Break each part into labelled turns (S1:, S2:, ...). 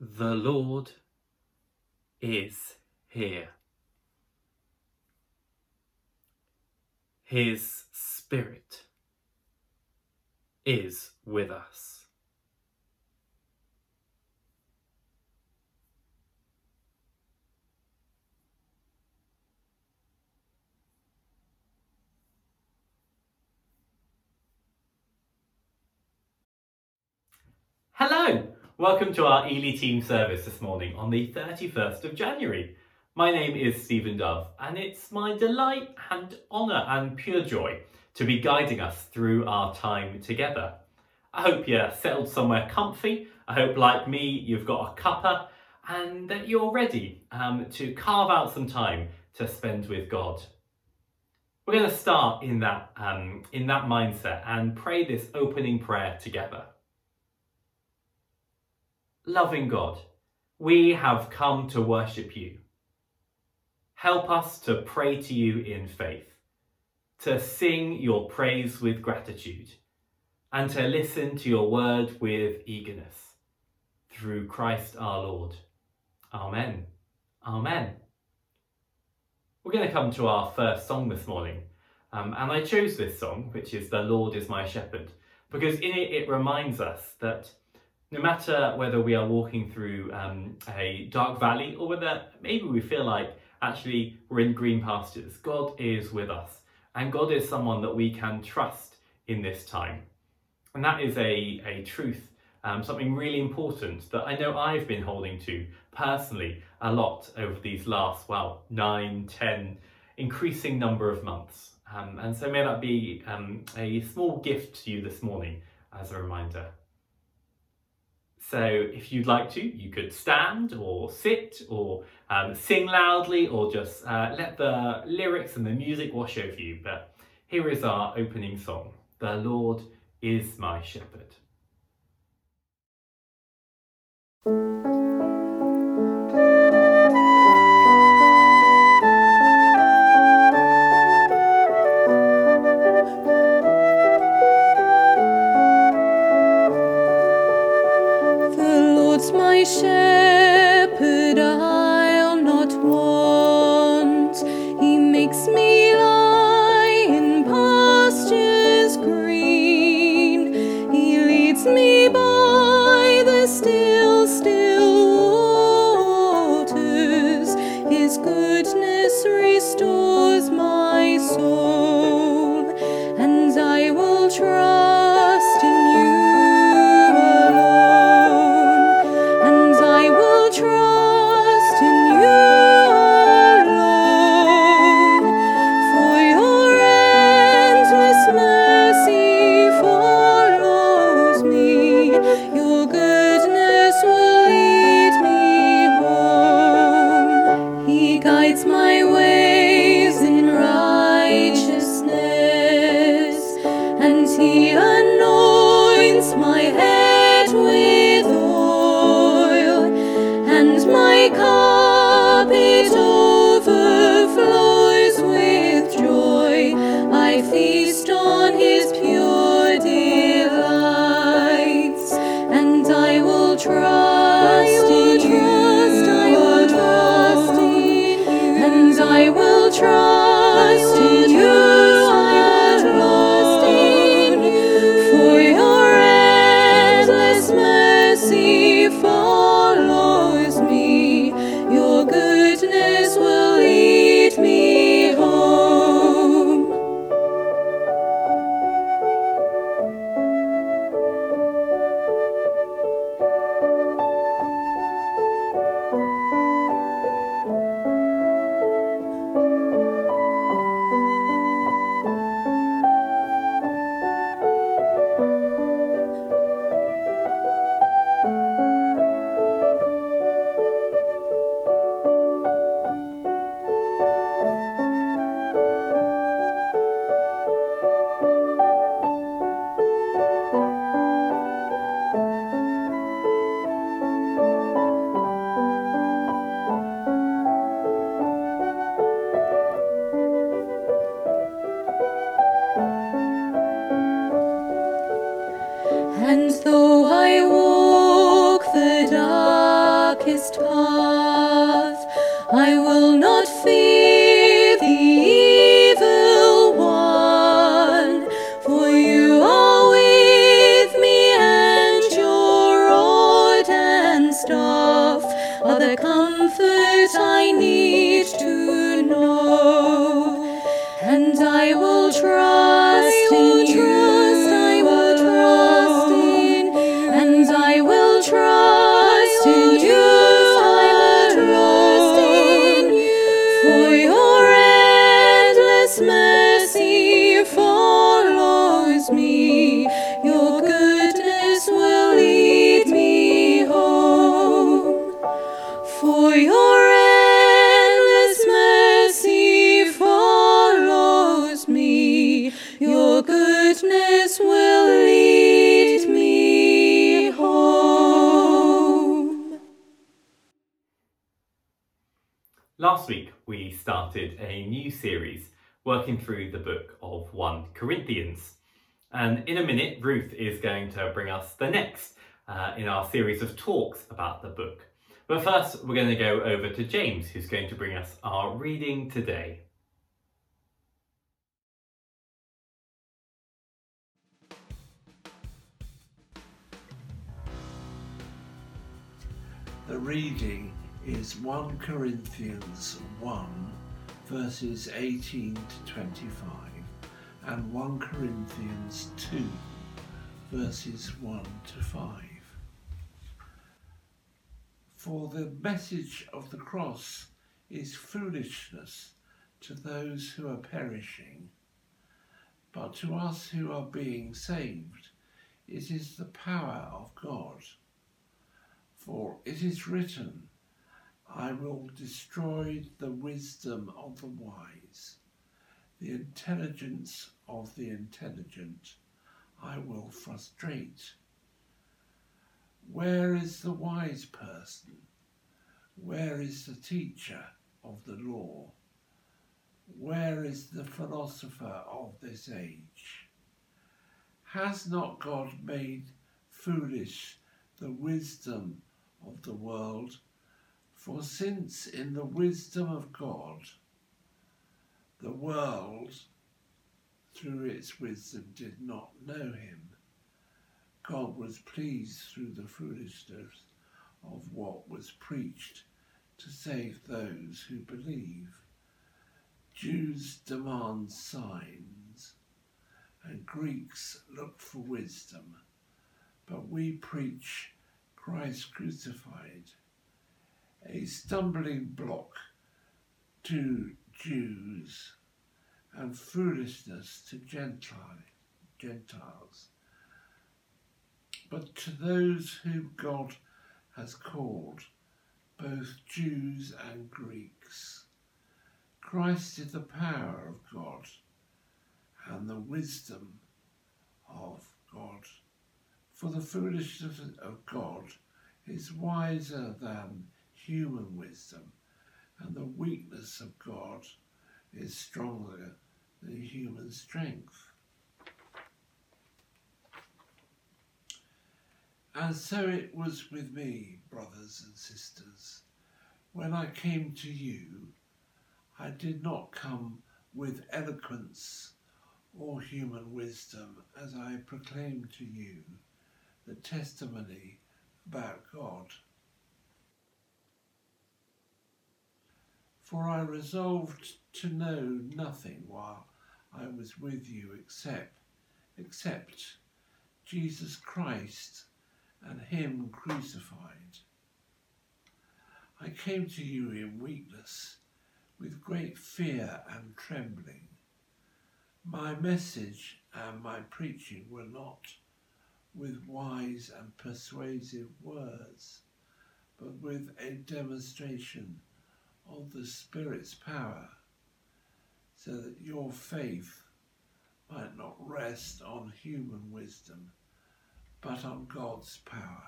S1: The Lord is here. His Spirit is with us. Hello! Welcome to our Ely team service this morning on the 31st of January. My name is Stephen Dove and it's my delight and honour and pure joy to be guiding us through our time together. I hope you're settled somewhere comfy. I hope, like me, you've got a cuppa and that you're ready to carve out some time to spend with God. We're going to start in that mindset and pray this opening prayer together. Loving God, we have come to worship you. Help us to pray to you in faith, to sing your praise with gratitude, and to listen to your word with eagerness. Through Christ our Lord. Amen. Amen. We're going to come to our first song this morning. And I chose this song, which is The Lord is My Shepherd, because in it reminds us that no matter whether we are walking through a dark valley or whether maybe we feel like actually we're in green pastures, God is with us. And God is someone that we can trust in this time. And that is a truth, something really important that I know I've been holding to personally a lot over these last, 9, 10, increasing number of months. And so may that be a small gift to you this morning as a reminder. So if you'd like to, you could stand or sit or sing loudly or just let the lyrics and the music wash over you. But here is our opening song, The Lord is My Shepherd.
S2: My shepherd, I'll not want. He makes me lie in pastures green. He leads me by the still, still waters. His goodness restores my soul, and I will trust in you. Trust in you alone, for your endless mercy follows me. Your goodness will lead me home. He guides my ways in righteousness, and he anoints my head with oil. And my cup, it overflows with joy. I feast on his pure delights, and I will trust in you alone, and I will trust in you alone, for your endless mercy follows me. Your goodness will lead me home. And though I walk the dark just path. I will not fear the evil one, for you are with me, and your rod and staff are the comfort I need to know. And I will trust in you. I will trust in you. And I will trust in you. I will trust in you. For your endless mercy follows me. Your goodness will lead me home. For your endless mercy follows me. Your goodness will lead me home.
S1: Last week we started a new series working through the book of 1 Corinthians. And in a minute, Ruth is going to bring us the next in our series of talks about the book. But first, we're going to go over to James, who's going to bring us our reading today.
S3: The reading is 1 Corinthians 1, verses 18 to 25, and 1 Corinthians 2, verses 1 to 5. For the message of the cross is foolishness to those who are perishing, but to us who are being saved, it is the power of God. For it is written, I will destroy the wisdom of the wise, the intelligence of the intelligent I will frustrate. Where is the wise person? Where is the teacher of the law? Where is the philosopher of this age? Has not God made foolish the wisdom of the world? For since in the wisdom of God, the world through its wisdom did not know him, God was pleased through the foolishness of what was preached to save those who believe. Jews demand signs, and Greeks look for wisdom, but we preach Christ crucified, a stumbling block to Jews and foolishness to Gentiles. But to those whom God has called, both Jews and Greeks, Christ is the power of God and the wisdom of God. For the foolishness of God is wiser than human wisdom, and the weakness of God is stronger than human strength. And so it was with me, brothers and sisters. When I came to you, I did not come with eloquence or human wisdom as I proclaimed to you the testimony about God. For I resolved to know nothing while I was with you except Jesus Christ and him crucified. I came to you in weakness, with great fear and trembling. My message and my preaching were not with wise and persuasive words, but with a demonstration of the Spirit's power, so that your faith might not rest on human wisdom, but on God's power.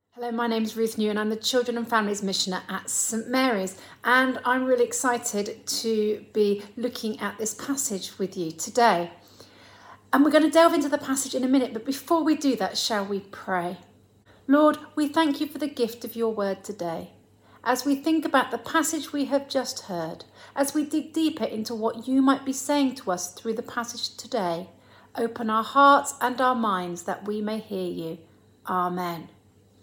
S4: Hello, my name's Ruth New and I'm the Children and Families Missioner at St Mary's, and I'm really excited to be looking at this passage with you today. And we're going to delve into the passage in a minute, but before we do that, shall we pray? Lord, we thank you for the gift of your word today. As we think about the passage we have just heard, as we dig deeper into what you might be saying to us through the passage today, open our hearts and our minds that we may hear you. Amen.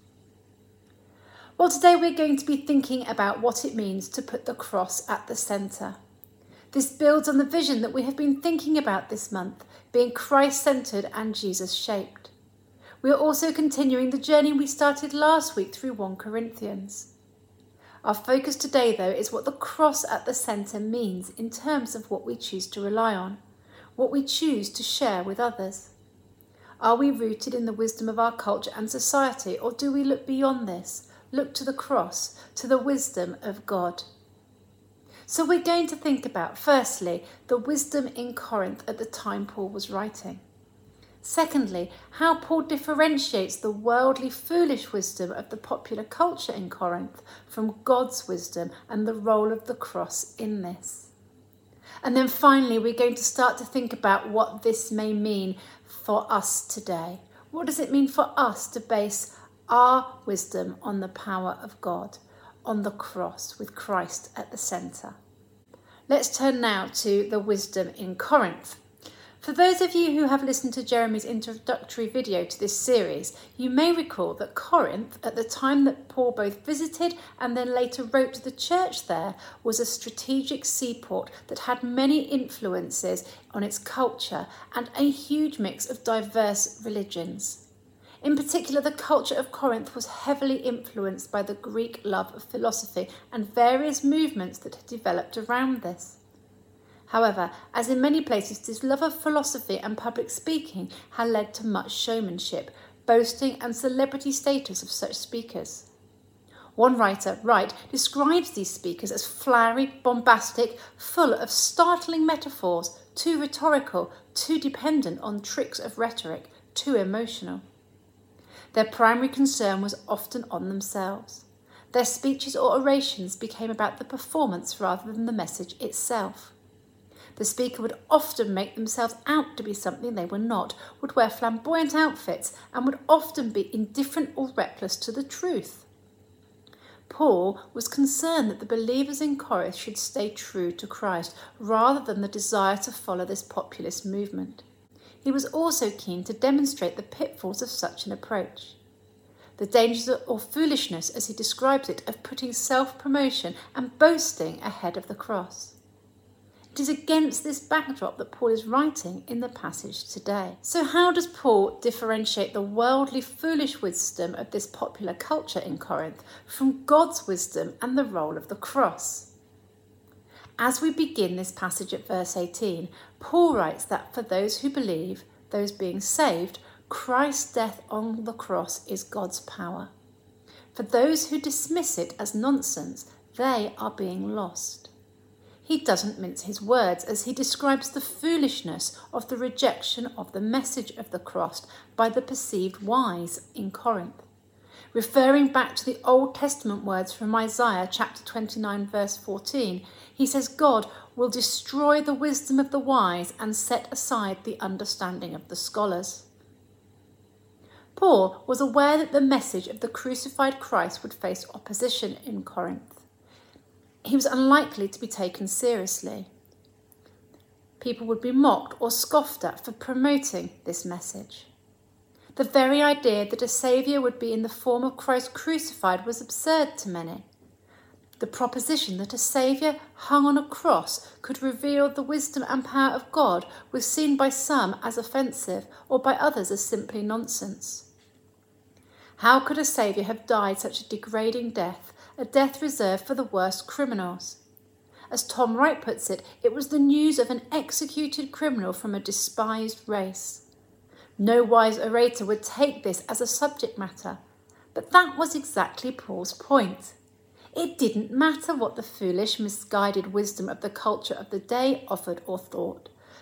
S4: Well, today we're going to be thinking about what it means to put the cross at the centre. This builds on the vision that we have been thinking about this month, being Christ-centred and Jesus-shaped. We are also continuing the journey we started last week through 1 Corinthians. Our focus today, though, is what the cross at the centre means in terms of what we choose to rely on, what we choose to share with others. Are we rooted in the wisdom of our culture and society, or do we look beyond this? Look to the cross, to the wisdom of God. So we're going to think about, firstly, the wisdom in Corinth at the time Paul was writing. Secondly, how Paul differentiates the worldly, foolish wisdom of the popular culture in Corinth from God's wisdom and the role of the cross in this. And then finally, we're going to start to think about what this may mean for us today. What does it mean for us to base our wisdom on the power of God, on the cross with Christ at the centre? Let's turn now to the wisdom in Corinth. For those of you who have listened to Jeremy's introductory video to this series, you may recall that Corinth, at the time that Paul both visited and then later wrote to the church there, was a strategic seaport that had many influences on its culture and a huge mix of diverse religions. In particular, the culture of Corinth was heavily influenced by the Greek love of philosophy and various movements that had developed around this. However, as in many places, this love of philosophy and public speaking had led to much showmanship, boasting and celebrity status of such speakers. One writer, Wright, describes these speakers as flowery, bombastic, full of startling metaphors, too rhetorical, too dependent on tricks of rhetoric, too emotional. Their primary concern was often on themselves. Their speeches or orations became about the performance rather than the message itself. The speaker would often make themselves out to be something they were not, would wear flamboyant outfits, and would often be indifferent or reckless to the truth. Paul was concerned that the believers in Corinth should stay true to Christ, rather than the desire to follow this populist movement. He was also keen to demonstrate the pitfalls of such an approach. The dangers or foolishness, as he describes it, of putting self-promotion and boasting ahead of the cross. It is against this backdrop that Paul is writing in the passage today. So how does Paul differentiate the worldly, foolish wisdom of this popular culture in Corinth from God's wisdom and the role of the cross? As we begin this passage at verse 18, Paul writes that for those who believe, those being saved, Christ's death on the cross is God's power. For those who dismiss it as nonsense, they are being lost. He doesn't mince his words as he describes the foolishness of the rejection of the message of the cross by the perceived wise in Corinth. Referring back to the Old Testament words from Isaiah chapter 29 verse 14, he says God will destroy the wisdom of the wise and set aside the understanding of the scholars. Paul was aware that the message of the crucified Christ would face opposition in Corinth. He was unlikely to be taken seriously. People would be mocked or scoffed at for promoting this message. The very idea that a saviour would be in the form of Christ crucified was absurd to many. The proposition that a saviour hung on a cross could reveal the wisdom and power of God was seen by some as offensive or by others as simply nonsense. How could a saviour have died such a degrading death, a death reserved for the worst criminals? As Tom Wright puts it, it was the news of an executed criminal from a despised race. No wise orator would take this as a subject matter, but that was exactly Paul's point. It didn't matter what the foolish, misguided wisdom of the culture of the day offered or thought.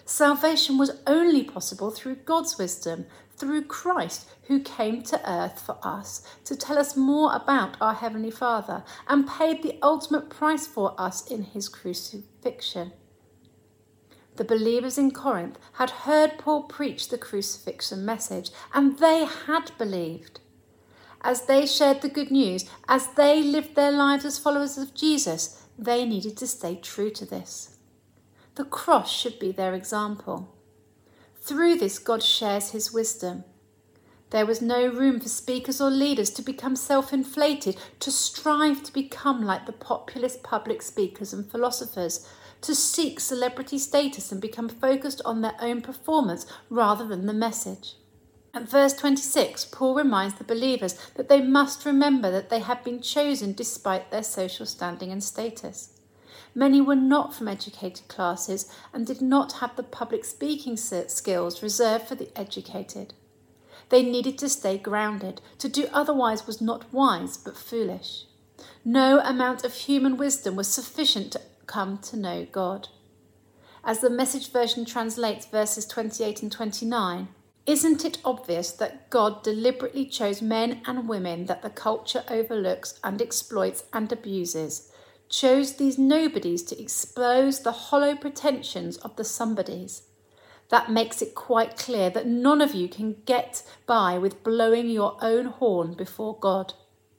S4: Salvation was only possible through God's wisdom, through Christ, who came to earth for us to tell us more about our Heavenly Father and paid the ultimate price for us in his crucifixion. The believers in Corinth had heard Paul preach the crucifixion message, and they had believed. As they shared the good news, as they lived their lives as followers of Jesus, they needed to stay true to this. The cross should be their example. Through this, God shares his wisdom. There was no room for speakers or leaders to become self-inflated, to strive to become like the populist public speakers and philosophers, to seek celebrity status and become focused on their own performance rather than the message. At verse 26, Paul reminds the believers that they must remember that they have been chosen despite their social standing and status. Many were not from educated classes and did not have the public speaking skills reserved for the educated. They needed to stay grounded. To do otherwise was not wise but foolish. No amount of human wisdom was sufficient to come to know God. As the Message version translates verses 28 and 29, isn't it obvious that God deliberately chose men and women that the culture overlooks and exploits and abuses, chose these nobodies to expose the hollow pretensions of the somebodies? That makes it quite clear that none of you can get by with blowing your own horn before God.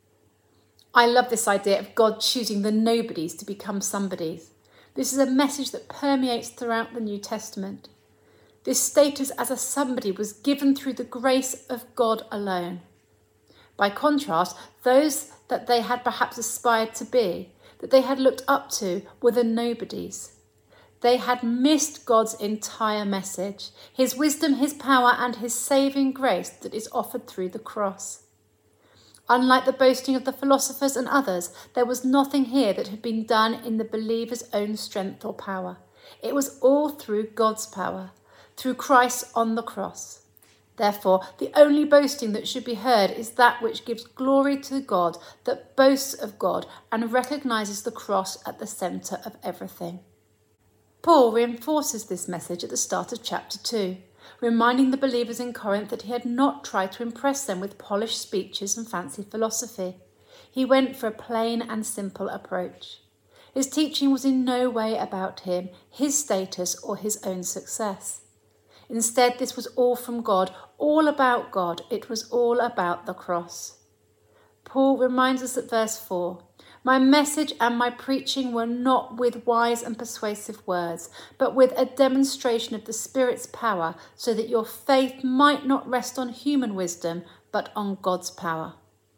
S4: I love this idea of God choosing the nobodies to become somebodies. This is a message that permeates throughout the New Testament. This status as a somebody was given through the grace of God alone. By contrast, those that they had perhaps aspired to be, that they had looked up to, were the nobodies. They had missed God's entire message, his wisdom, his power, and his saving grace that is offered through the cross. Unlike the boasting of the philosophers and others, there was nothing here that had been done in the believer's own strength or power. It was all through God's power, through Christ on the cross. Therefore, the only boasting that should be heard is that which gives glory to God, that boasts of God and recognises the cross at the centre of everything. Paul reinforces this message at the start of chapter 2, reminding the believers in Corinth that he had not tried to impress them with polished speeches and fancy philosophy. He went for a plain and simple approach. His teaching was in no way about him, his status, or his own success. Instead, this was all from God, all about God. It was all about the cross. Paul reminds us at verse 4, "My message and my preaching were not with wise and persuasive words, but with a demonstration of the Spirit's power, so that your faith might not rest on human wisdom, but on God's power."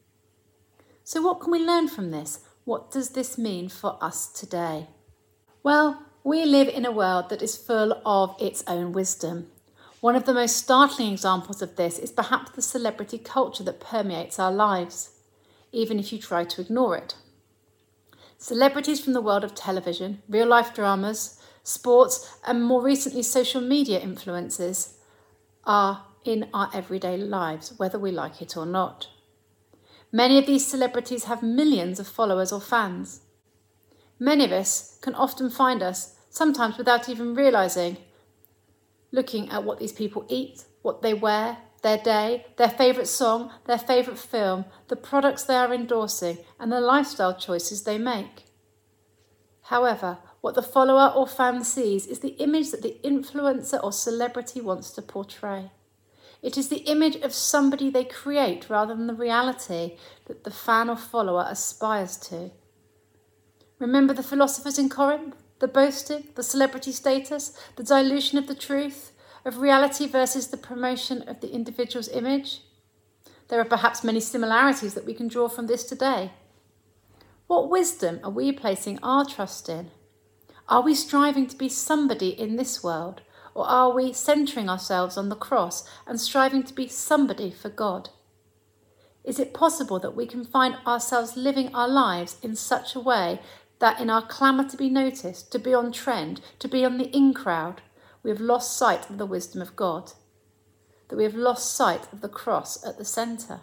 S4: So what can we learn from this? What does this mean for us today? Well, we live in a world that is full of its own wisdom. One of the most startling examples of this is perhaps the celebrity culture that permeates our lives, even if you try to ignore it. Celebrities from the world of television, real-life dramas, sports, and more recently social media influencers are in our everyday lives, whether we like it or not. Many of these celebrities have millions of followers or fans. Many of us can often find us, sometimes without even realising, looking at what these people eat, what they wear, their day, their favourite song, their favourite film, the products they are endorsing, and the lifestyle choices they make. However, what the follower or fan sees is the image that the influencer or celebrity wants to portray. It is the image of somebody they create rather than the reality that the fan or follower aspires to. Remember the philosophers in Corinth? The boasting, the celebrity status, the dilution of the truth, of reality versus the promotion of the individual's image? There are perhaps many similarities that we can draw from this today. What wisdom are we placing our trust in? Are we striving to be somebody in this world, or are we centering ourselves on the cross and striving to be somebody for God? Is it possible that we can find ourselves living our lives in such a way that in our clamour to be noticed, to be on trend, to be on the in crowd, we have lost sight of the wisdom of God, that we have lost sight of the cross at the centre?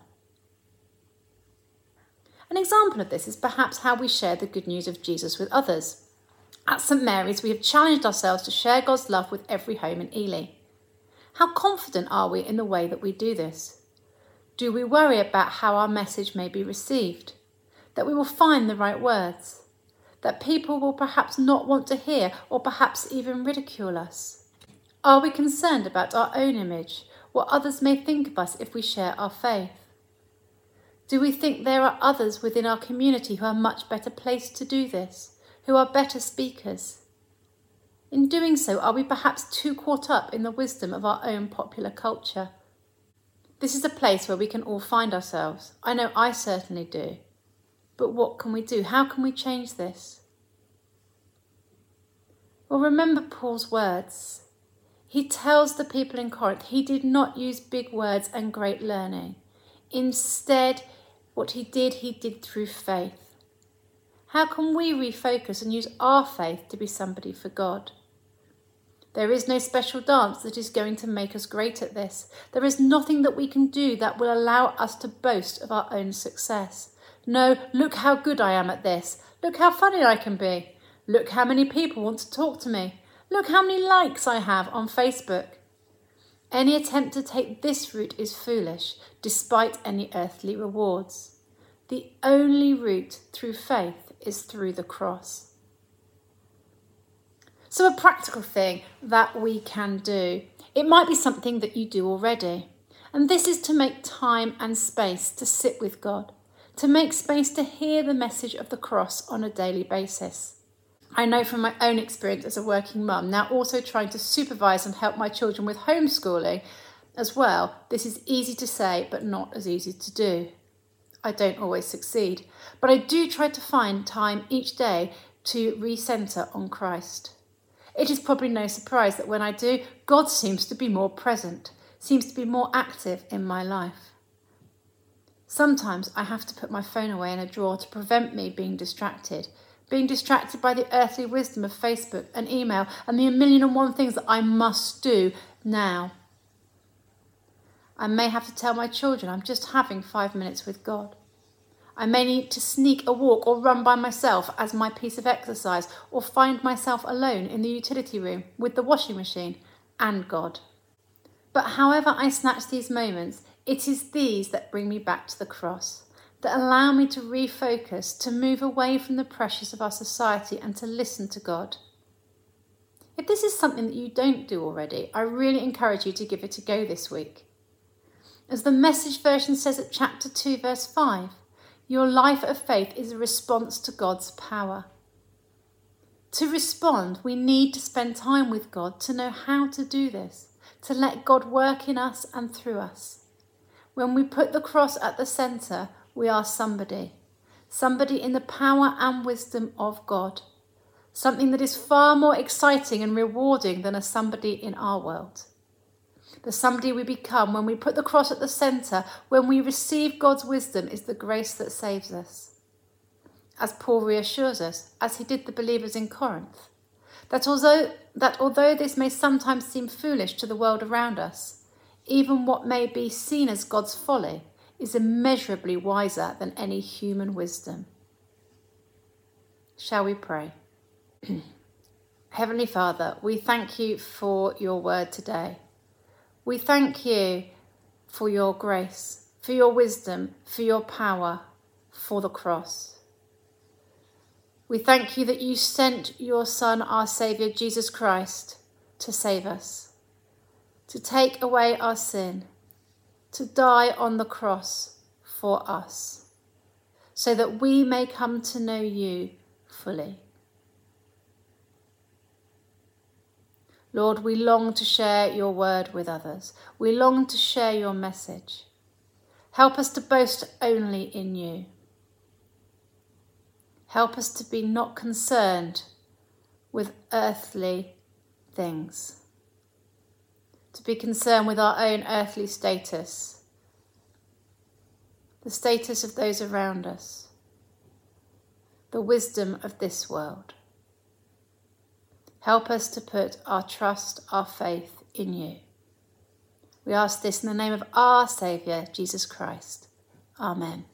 S4: An example of this is perhaps how we share the good news of Jesus with others. At St Mary's, we have challenged ourselves to share God's love with every home in Ely. How confident are we in the way that we do this? Do we worry about how our message may be received? That we will find the right words? That people will perhaps not want to hear or perhaps even ridicule us? Are we concerned about our own image, what others may think of us if we share our faith? Do we think there are others within our community who are much better placed to do this, who are better speakers? In doing so, are we perhaps too caught up in the wisdom of our own popular culture? This is a place where we can all find ourselves. I know I certainly do. But what can we do? How can we change this? Well, remember Paul's words. He tells the people in Corinth he did not use big words and great learning. Instead, what he did through faith. How can we refocus and use our faith to be somebody for God? There is no special dance that is going to make us great at this. There is nothing that we can do that will allow us to boast of our own success. No, look how good I am at this. Look how funny I can be. Look how many people want to talk to me. Look how many likes I have on Facebook. Any attempt to take this route is foolish, despite any earthly rewards. The only route through faith is through the cross. So a practical thing that we can do, it might be something that you do already. And this is to make time and space to sit with God, to make space to hear the message of the cross on a daily basis. I know from my own experience as a working mum, now also trying to supervise and help my children with homeschooling as well, this is easy to say but not as easy to do. I don't always succeed, but I do try to find time each day to recenter on Christ. It is probably no surprise that when I do, God seems to be more present, seems to be more active in my life. Sometimes I have to put my phone away in a drawer to prevent me being distracted by the earthly wisdom of Facebook and email and the 1,000,001 things that I must do now. I may have to tell my children I'm just having 5 minutes with God. I may need to sneak a walk or run by myself as my piece of exercise, or find myself alone in the utility room with the washing machine and God. But however I snatch these moments, it is these that bring me back to the cross, that allow me to refocus, to move away from the pressures of our society and to listen to God. If this is something that you don't do already, I really encourage you to give it a go this week. As the Message version says at chapter 2, verse 5, your life of faith is a response to God's power. To respond, we need to spend time with God to know how to do this, to let God work in us and through us. When we put the cross at the centre, we are somebody in the power and wisdom of God, something that is far more exciting and rewarding than a somebody in our world. The somebody we become when we put the cross at the centre, when we receive God's wisdom, is the grace that saves us. As Paul reassures us, as he did the believers in Corinth, that although this may sometimes seem foolish to the world around us, even what may be seen as God's folly is immeasurably wiser than any human wisdom. Shall we pray? Heavenly Father, we thank you for your word today. We thank you for your grace, for your wisdom, for your power, for the cross. We thank you that you sent your Son, our Saviour, Jesus Christ, to save us, to take away our sin, to die on the cross for us, so that we may come to know you fully. Lord, we long to share your word with others. We long to share your message. Help us to boast only in you. Help us to be not concerned with earthly things, to be concerned with our own earthly status, the status of those around us, the wisdom of this world. Help us to put our trust, our faith in you. We ask this in the name of our Saviour, Jesus Christ. Amen.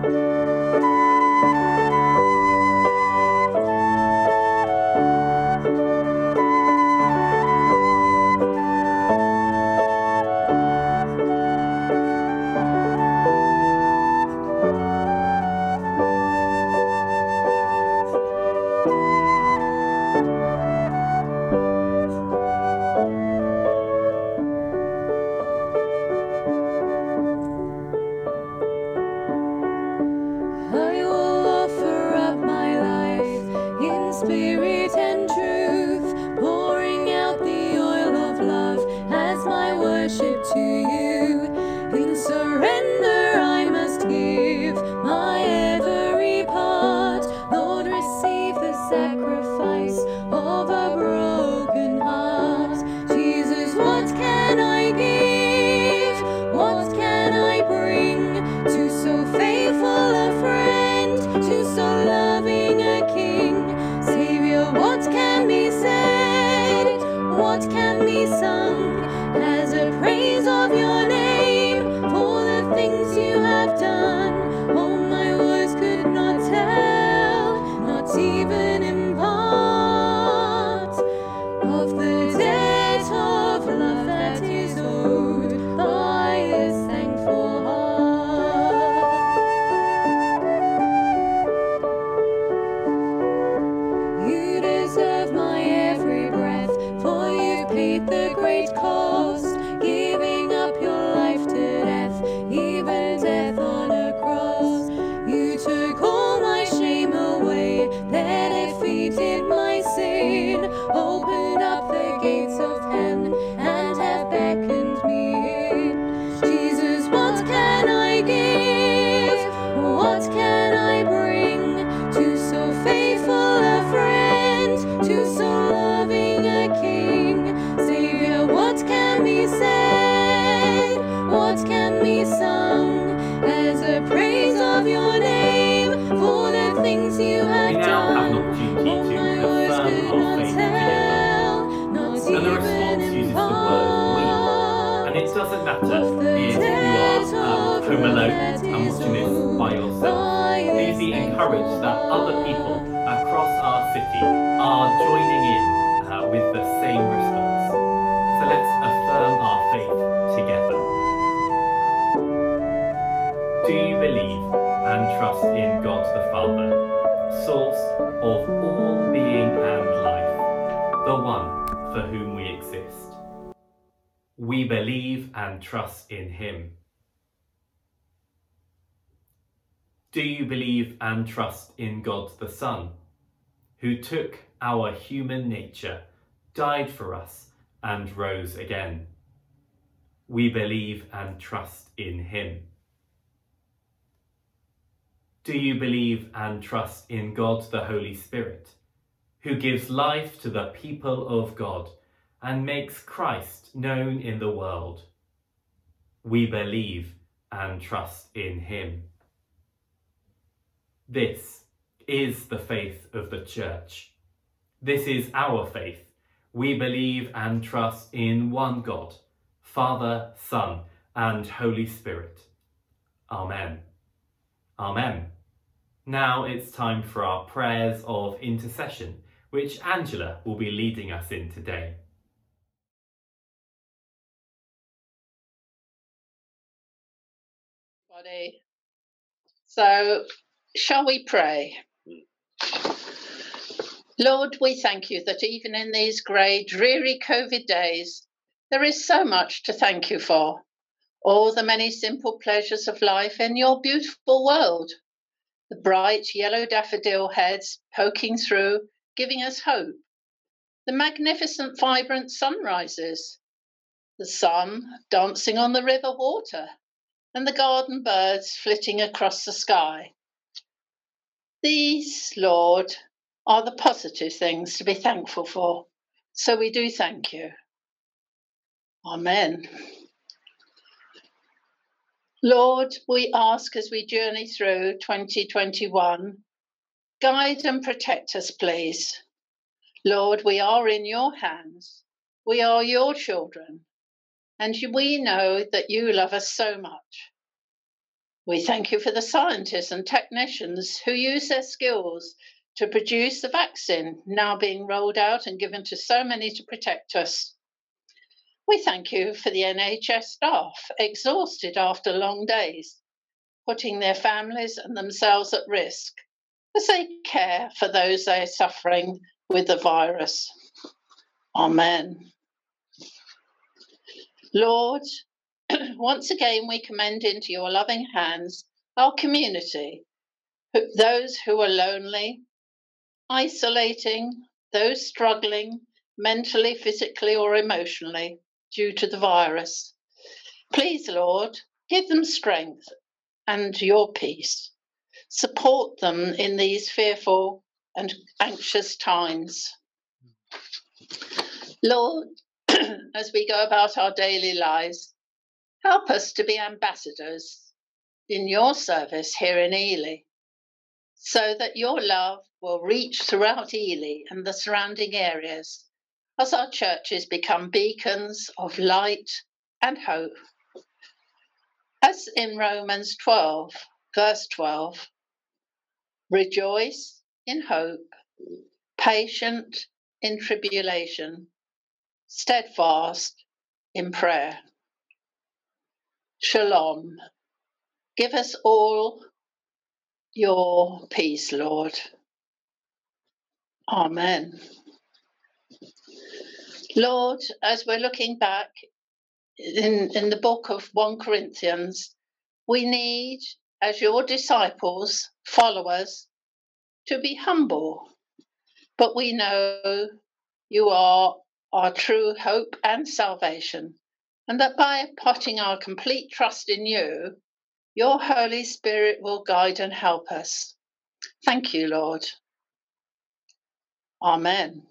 S2: I will offer up my life in spirit and truth, pouring out the oil of love as my worship to you. In surrender I must give my every part. Lord, receive the sacrifice of a broken heart. Jesus, what can I give? What can I bring to so faithful a friend, to so loving a king? Savior, what can be said? What can be sung as a praise of your name for the things you have done? Oh, my words could not tell, not even in part, of the debt of love that is owed by this thankful heart. You deserve my every breath, for you've paid the great cost, giving up your life to death, even death on a cross. You took all my shame away, that defeated my sin, opened up the gates of heaven and have beckoned me in. Jesus, what can I give? What can I bring to so faithful a friend, to so loving a king? Savior, what can be said? What can be sung as a praise of your name for the things you have
S1: We now have an
S2: done?
S1: opportunity
S2: Oh,
S1: to
S2: my words
S1: affirm
S2: could
S1: our
S2: not
S1: faith together.
S2: tell, not
S1: And the
S2: even
S1: response
S2: in
S1: uses the word we. And it doesn't matter if you are home alone and watching this by yourself. Please be encouraged that other people across our city are joining in with the same response. So let's affirm our faith together. Do you believe and trust in God the Father, source of all being and life, the one for whom we exist? We believe and trust in him. Do you believe and trust in God the Son, who took our human nature, died for us, and rose again? We believe and trust in him. Do you believe and trust in God the Holy Spirit, who gives life to the people of God and makes Christ known in the world? We believe and trust in him. This is the faith of the Church. This is our faith. We believe and trust in one God, Father, Son, and Holy Spirit. Amen. Amen. Now it's time for our prayers of intercession, which Angela will be leading us in today.
S5: So, shall we pray? Lord, we thank you that even in these grey, dreary COVID days, there is so much to thank you for. All the many simple pleasures of life in your beautiful world. The bright yellow daffodil heads poking through, giving us hope. The magnificent, vibrant sunrises. The sun dancing on the river water. And the garden birds flitting across the sky. These, Lord, are the positive things to be thankful for. So we do thank you. Amen. Lord, we ask as we journey through 2021, guide and protect us, please. Lord, we are in your hands. We are your children. And we know that you love us so much. We thank you for the scientists and technicians who use their skills to produce the vaccine now being rolled out and given to so many to protect us. We thank you for the NHS staff, exhausted after long days, putting their families and themselves at risk as they care for those they are suffering with the virus. Amen. Lord, once again we commend into your loving hands our community, those who are lonely, isolating, those struggling mentally, physically, or emotionally due to the virus. Please, Lord, give them strength and your peace. Support them in these fearful and anxious times. Lord, as we go about our daily lives, help us to be ambassadors in your service here in Ely, so that your love will reach throughout Ely and the surrounding areas as our churches become beacons of light and hope. As in Romans 12, verse 12, rejoice in hope, patient in tribulation, steadfast in prayer. Shalom. Give us all your peace, Lord. Amen. Lord, as we're looking back in the book of 1 Corinthians, we need, as your disciples, followers, to be humble. But we know you are our true hope and salvation, and that by putting our complete trust in you, your Holy Spirit will guide and help us. Thank you, Lord. Amen.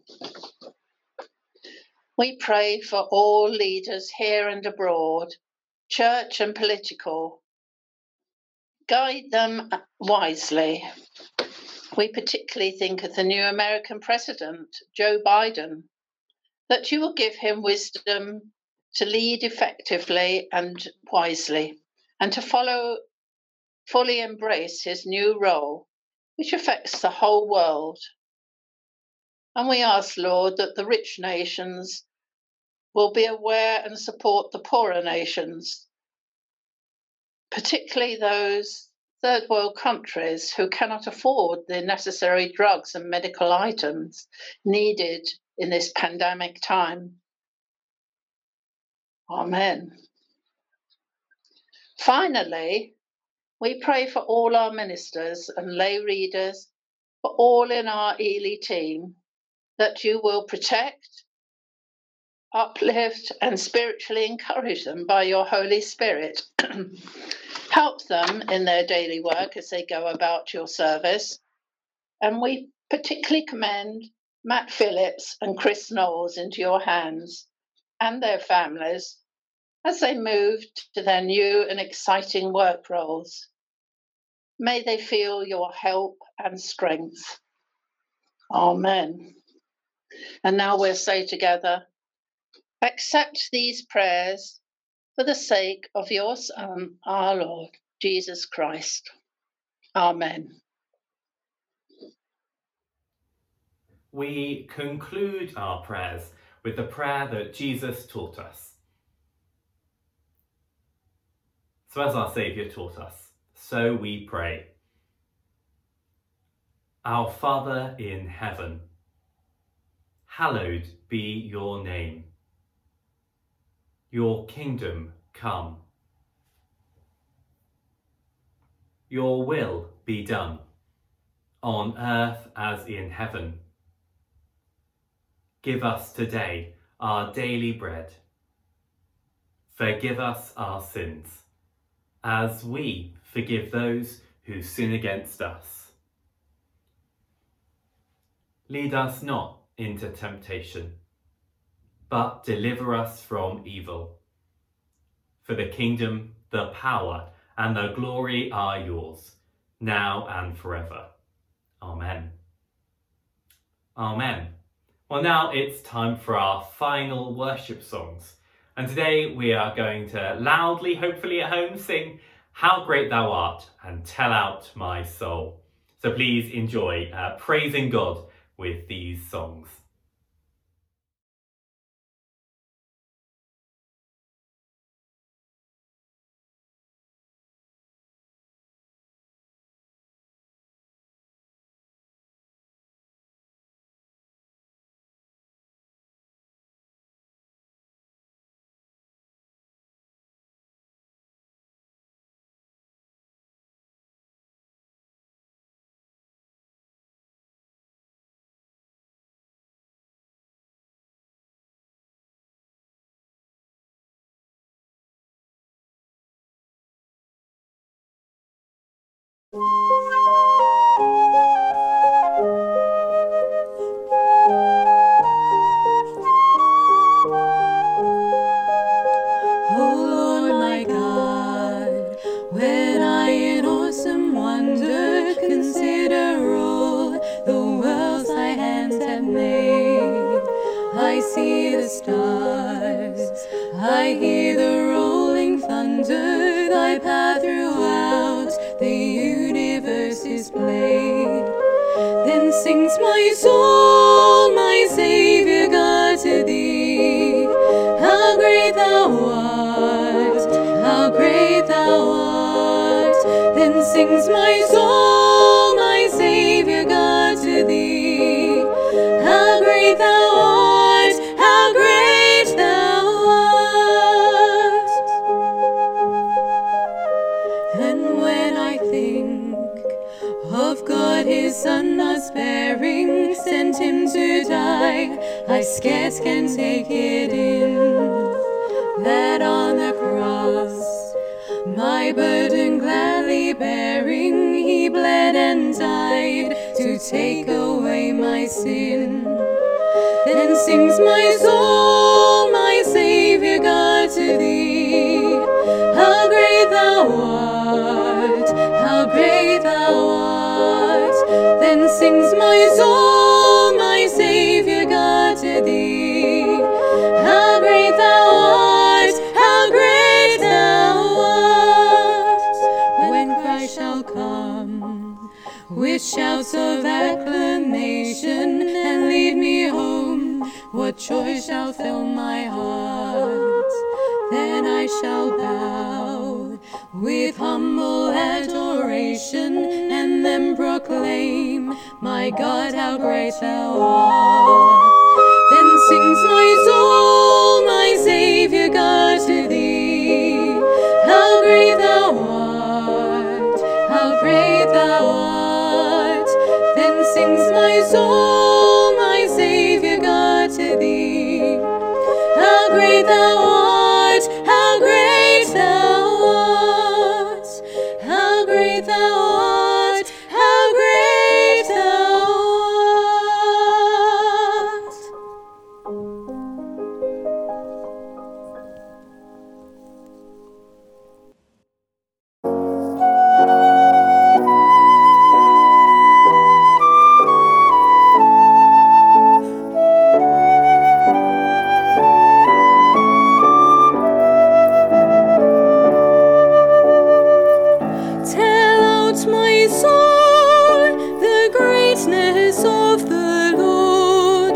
S5: We pray for all leaders here and abroad, church and political. Guide them wisely. We particularly think of the new American president, Joe Biden, that you will give him wisdom to lead effectively and wisely, and to fully embrace his new role, which affects the whole world. And we ask, Lord, that the rich nations will be aware and support the poorer nations, particularly those third world countries who cannot afford the necessary drugs and medical items needed in this pandemic time. Amen. Finally, we pray for all our ministers and lay readers, for all in our Ely team, that you will protect, uplift, and spiritually encourage them by your Holy Spirit. Help them in their daily work as they go about your service. And we particularly commend Matt Phillips and Chris Knowles into your hands and their families as they move to their new and exciting work roles. May they feel your help and strength. Amen. And now we'll say together, accept these prayers for the sake of your Son, our Lord, Jesus Christ. Amen.
S1: We conclude our prayers with the prayer that Jesus taught us. So as our Saviour taught us, so we pray. Our Father in heaven, hallowed be your name. Your kingdom come. Your will be done, on earth as in heaven. Give us today our daily bread. Forgive us our sins, as we forgive those who sin against us. Lead us not into temptation, but deliver us from evil. For the kingdom, the power, and the glory are yours, now and forever. Amen. Amen. Well, now it's time for our final worship songs. And today we are going to loudly, hopefully at home, sing How Great Thou Art and Tell Out My Soul. So please enjoy praising God with these songs.
S2: Oh Lord my God, when I in awesome wonder consider all the worlds thy hands have made, I see the stars, I hear the rolling thunder, thy path throughout the universe displayed. Then sings my soul, my Saviour God, to thee. How great thou art, how great thou art. Then sings my soul, my Saviour God, to thee. How great thou art, how great thou art. And when I think of God his Son thus bearing, sent him to die, I scarce can take it in, that on the cross, my burden gladly bearing, he bled and died to take away my sin. Then sings my soul, my Saviour God, to thee. How great thou art, how great thou art. Then sings my soul, my Saviour God, to thee. How great thou art, how great thou art. When Christ shall come with shouts of acclamation and lead me home, what joy shall fill my heart? Then I shall bow with humble adoration and then proclaim, my God, how great thou art. Then sings my soul, my Saviour God, to thee. How great thou art, how great thou art. Then sings my soul, my Saviour God, to thee. How great thou art, how great thou art. How great thou art, how great thou art. Tell out, my soul, the greatness of the Lord.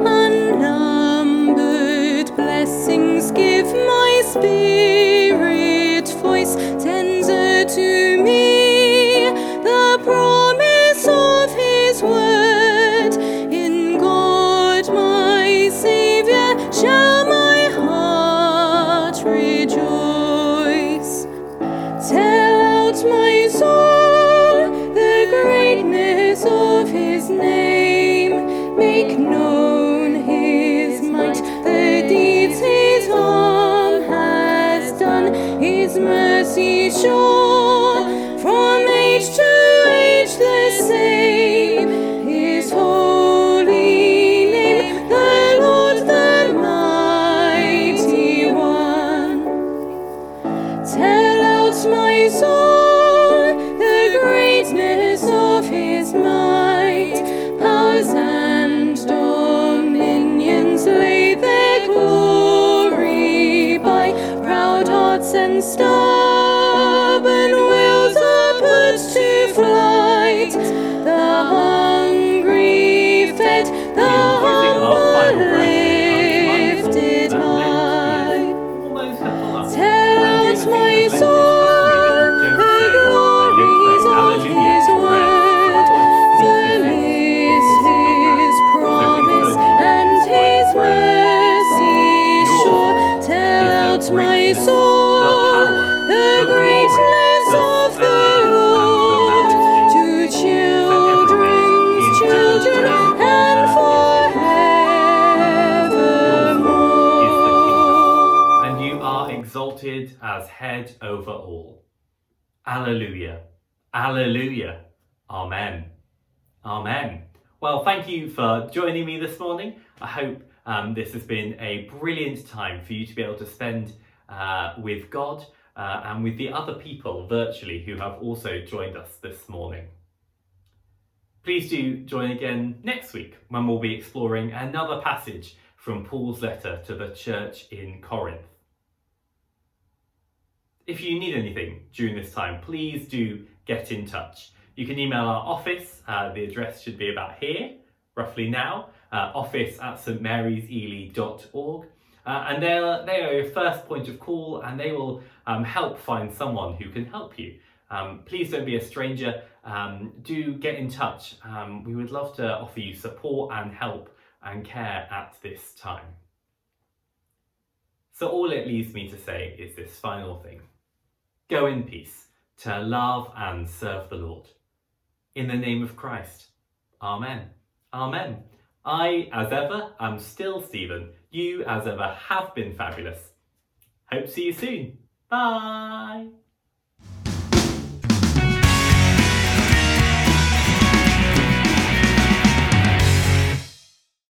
S2: Unnumbered blessings give my spirit voice. Tender to me the promise of his word. In God my Saviour shall my heart rejoice. Tell out, my soul, the greatness of his name. Make known his might, the deeds his arm has done. His mercy sure, from age to age the same. His holy name, the Lord, the mighty one. Tell out, my soul, the greatness of his might. Powers and dominions lay their glory by. Proud hearts and stubborn
S1: over all. Alleluia. Alleluia. Amen. Amen. Well, thank you for joining me this morning. I hope this has been a brilliant time for you to be able to spend with God and with the other people virtually who have also joined us this morning. Please do join again next week when we'll be exploring another passage from Paul's letter to the church in Corinth. If you need anything during this time, please do get in touch. You can email our office. The address should be about here, roughly now, office@stmarysely.org. And they are your first point of call, and they will help find someone who can help you. Please don't be a stranger. Do get in touch. We would love to offer you support and help and care at this time. So all it leaves me to say is this final thing. Go in peace to love and serve the Lord. In the name of Christ. Amen. Amen. I, as ever, am still Stephen. You, as ever, have been fabulous. Hope to see you soon. Bye.